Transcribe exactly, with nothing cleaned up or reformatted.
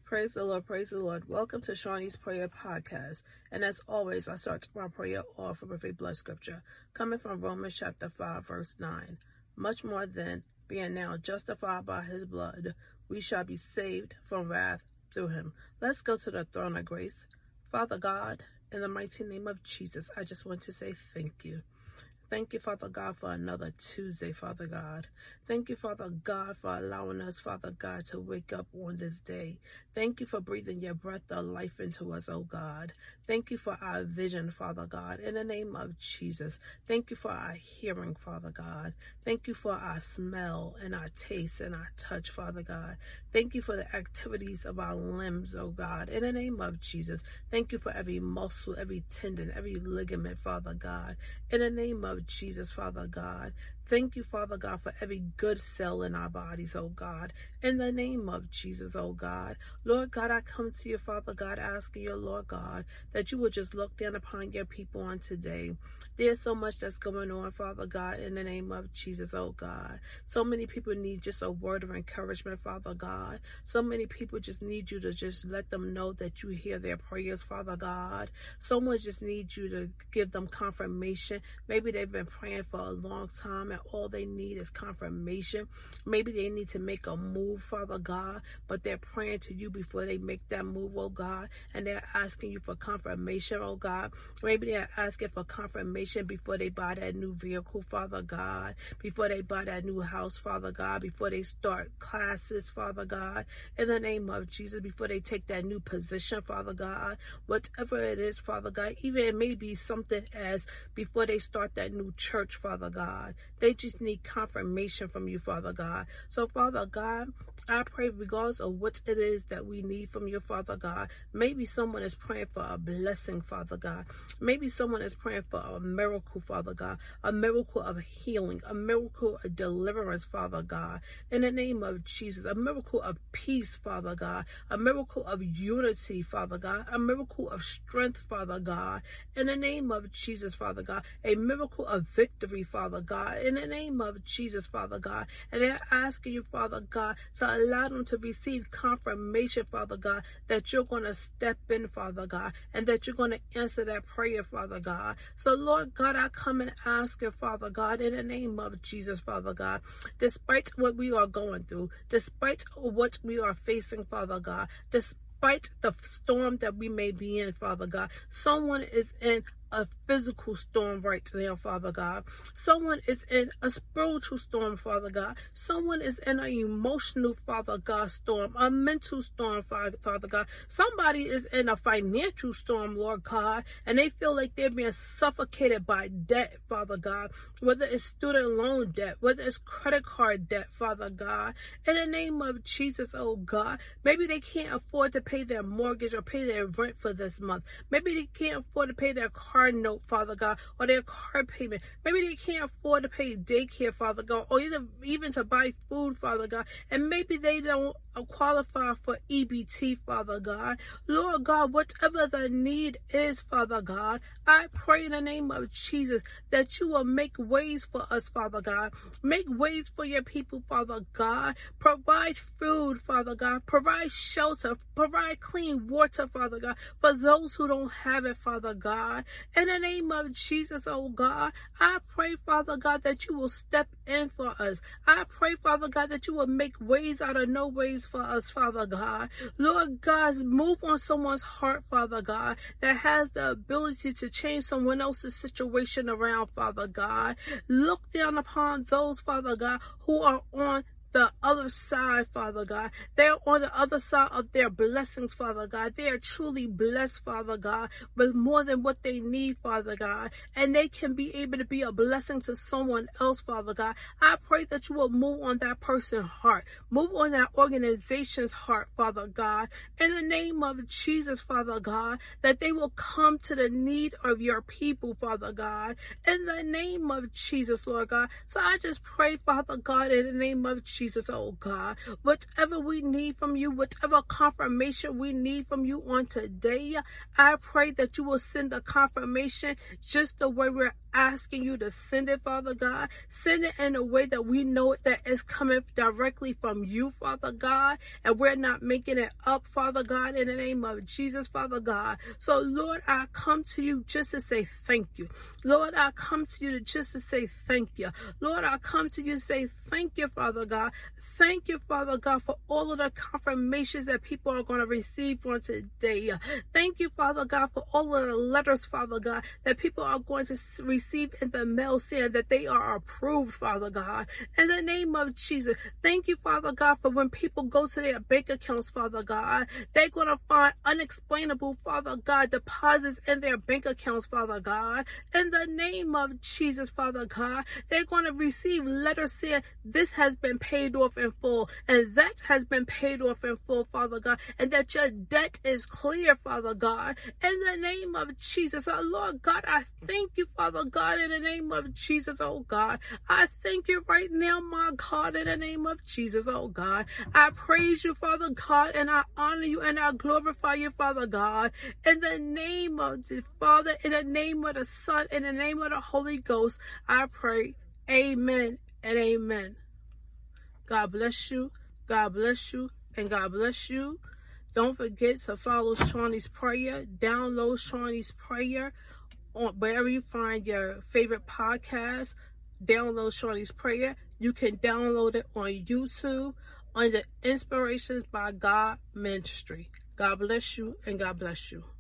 Praise the Lord, praise the Lord. Welcome to Shawnee's Prayer Podcast. And as always, I start my prayer off with a blood scripture coming from Romans chapter five, verse nine. Much more than being now justified by his blood, we shall be saved from wrath through him. Let's go to the throne of grace. Father God, in the mighty name of Jesus, I just want to say thank you. Thank you, Father God, for another Tuesday, Father God. Thank you, Father God, for allowing us, Father God, to wake up on this day. Thank you for breathing your breath of life into us, oh God. Thank you for our vision, Father God, in the name of Jesus. Thank you for our hearing, Father God. Thank you for our smell and our taste and our touch, Father God. Thank you for the activities of our limbs, oh God, in the name of Jesus. Thank you for every muscle, every tendon, every ligament, Father God, in the name of Jesus, Father God. Thank you, Father God, for every good cell in our bodies, oh God, in the name of Jesus, oh God. Lord God, I come to you, Father God, asking you, Lord God, that you would just look down upon your people on today. There's so much that's going on, Father God, in the name of Jesus, oh God. So many people need just a word of encouragement, Father God. So many people just need you to just let them know that you hear their prayers, Father God. Someone just needs you to give them confirmation. Maybe they've been praying for a long time and all they need is confirmation. Maybe they need to make a move, Father God, but they're praying to you before they make that move, oh God, and they're asking you for confirmation, oh God. Maybe they're asking for confirmation before they buy that new vehicle, Father God, before they buy that new house, Father God, before they start classes, Father God, in the name of Jesus, before they take that new position, Father God, whatever it is, Father God, even it may be something as before they start that new church, Father God. They just need confirmation from you, Father God. So, Father God, I pray regardless of what it is that we need from you, Father God. Maybe someone is praying for a blessing, Father God. Maybe someone is praying for a miracle, Father God. A miracle of healing. A miracle of deliverance, Father God. In the name of Jesus. A miracle of peace, Father God. A miracle of unity, Father God. A miracle of strength, Father God. In the name of Jesus, Father God. A miracle of victory, Father God. In the name of Jesus, Father God. And they're asking you, Father God, to allow them to receive confirmation, Father God, that you're going to step in, Father God, and that you're going to answer that prayer, Father God. So, Lord God, I come and ask you, Father God, in the name of Jesus, Father God, despite what we are going through, despite what we are facing, Father God, despite the storm that we may be in, Father God, someone is in a physical storm right now, Father God. Someone is in a spiritual storm, Father God. Someone is in an emotional, Father God, storm, a mental storm, Father God. Somebody is in a financial storm, Lord God, and they feel like they're being suffocated by debt, Father God, whether it's student loan debt, whether it's credit card debt, Father God. In the name of Jesus, oh God, maybe they can't afford to pay their mortgage or pay their rent for this month. Maybe they can't afford to pay their car note, Father God, or their car payment. Maybe they can't afford to pay daycare, Father God, or either even to buy food, Father God. And maybe they don't qualify for E B T, Father God. Lord God, whatever the need is, Father God, I pray in the name of Jesus that you will make ways for us, Father God. Make ways for your people, Father God. Provide food, Father God. Provide shelter. Provide clean water, Father God, for those who don't have it, Father God. In the name of Jesus, oh God, I pray, Father God, that you will step in for us. I pray, Father God, that you will make ways out of no ways for us, Father God. Lord God, move on someone's heart, Father God, that has the ability to change someone else's situation around, Father God. Look down upon those, Father God, who are on the other side, Father God. They're on the other side of their blessings, Father God. They are truly blessed, Father God, with more than what they need, Father God. And they can be able to be a blessing to someone else, Father God. I pray that you will move on that person's heart. Move on that organization's heart, Father God. In the name of Jesus, Father God, that they will come to the need of your people, Father God. In the name of Jesus, Lord God. So I just pray, Father God, in the name of Jesus, Jesus, oh God, whatever we need from you, whatever confirmation we need from you on today, I pray that you will send the confirmation just the way we're asking you to send it, Father God. Send it in a way that we know that it's coming directly from you, Father God, and we're not making it up, Father God, in the name of Jesus, Father God. So, Lord, I come to you just to say thank you. Lord, I come to you just to say thank you. Lord, I come to you to say thank you, Father God. Thank you, Father God, for all of the confirmations that people are going to receive on today. Thank you, Father God, for all of the letters, Father God, that people are going to receive in the mail saying that they are approved, Father God. In the name of Jesus, thank you, Father God, for when people go to their bank accounts, Father God, they're going to find unexplainable, Father God, deposits in their bank accounts, Father God. In the name of Jesus, Father God, they're going to receive letters saying this has been paid off in full and that has been paid off in full, Father God, and that your debt is clear, Father God. In the name of Jesus, oh Lord God, I thank you, Father God, in the name of Jesus, oh God. I thank you right now, my God, in the name of Jesus, oh God. I praise you, Father God, and I honor you and I glorify you, Father God. In the name of the Father, in the name of the Son, in the name of the Holy Ghost, I pray. Amen and amen. God bless you. God bless you. And God bless you. Don't forget to follow Shawnee's Prayer. Download Shawnee's Prayer on wherever you find your favorite podcast. Download Shawnee's Prayer. You can download it on YouTube under Inspirations by God Ministry. God bless you and God bless you.